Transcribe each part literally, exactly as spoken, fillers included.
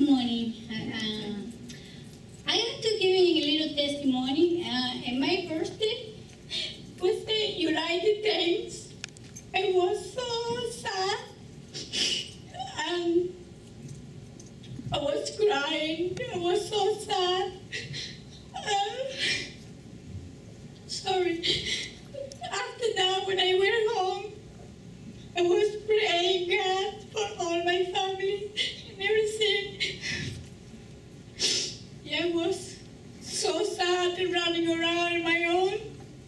morning. Uh, I have to give you a little testimony. Uh, and my birthday was the July the tenth. I was so sad. And I was crying. I was so sad. Uh, sorry. After that, when I went home, I was praying God for all my family and everything. Yeah, I was so sad and running around on my own.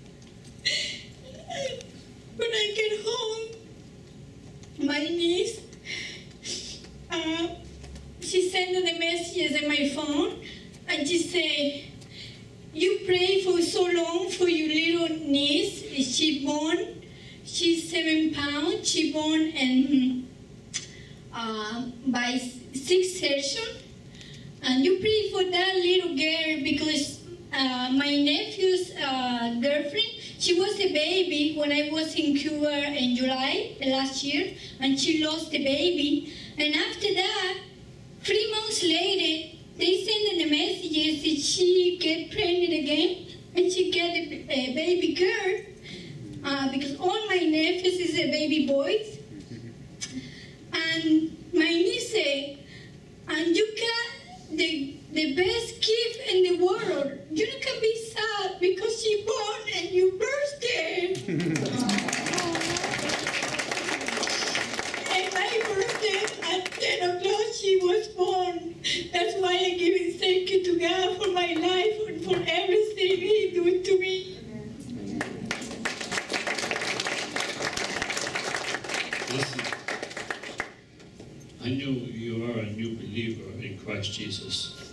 When I get home, my niece, uh, she sent the messages on my phone, and she said, "You pray for so long for your little niece. She born. She's seven pounds. She born in uh, by sixth session, and you pray for that little girl because uh, my nephew's uh, girlfriend. She was a baby when I was in Cuba in July last year, and she lost the baby. And after that, three months later, they sent the messages that she get pregnant again, and she get a, a baby girl. Uh, because all my nephews is a baby boys. And my niece said, and you got the, the best gift in the world. You can be sad because she born and your birthday. And my birthday at ten o'clock she was born. That's why I give it thank you to God for my life and for everything He do to me. Listen, I know you are a new believer in Christ Jesus.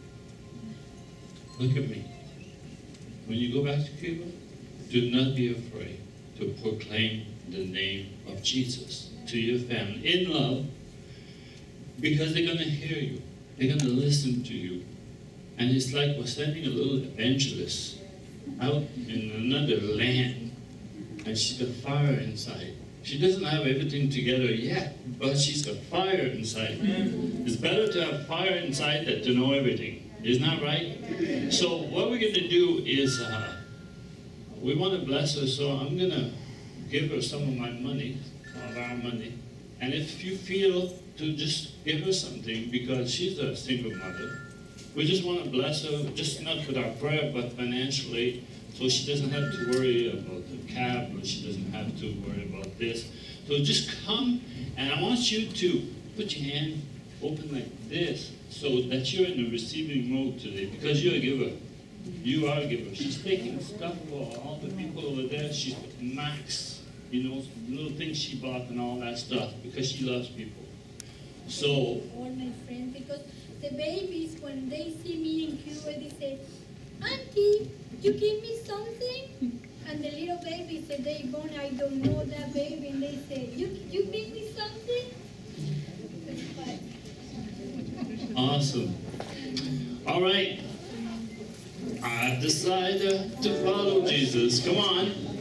Look at me. When you go back to Cuba, do not be afraid to proclaim the name of Jesus to your family in love, because they're going to hear you. They're going to listen to you. And it's like we're sending a little evangelist out in another land, and she's got fire inside. She doesn't have everything together yet, but she's got fire inside. It's better to have fire inside than to know everything. Isn't that right? So what we're going to do is, uh, we want to bless her, so I'm going to give her some of my money, some of our money. And if you feel to just give her something, because she's a single mother, we just want to bless her, just not with our prayer, but financially, so she doesn't have to worry about the cab, or she doesn't have to worry about this. So just come, and I want you to put your hand open like this, so that you're in the receiving mode today, because you're a giver. You are a giver. She's taking stuff for all the people over there. She's with Max, you know, little things she bought and all that stuff, because she loves people. So, all my friends, because the babies, when they see me in Cuba, they say, "Auntie, you give me something?" And the little baby said, they born, I don't know that baby, and they say, you, you give me something? awesome. All right. I decided to follow Jesus. Come on.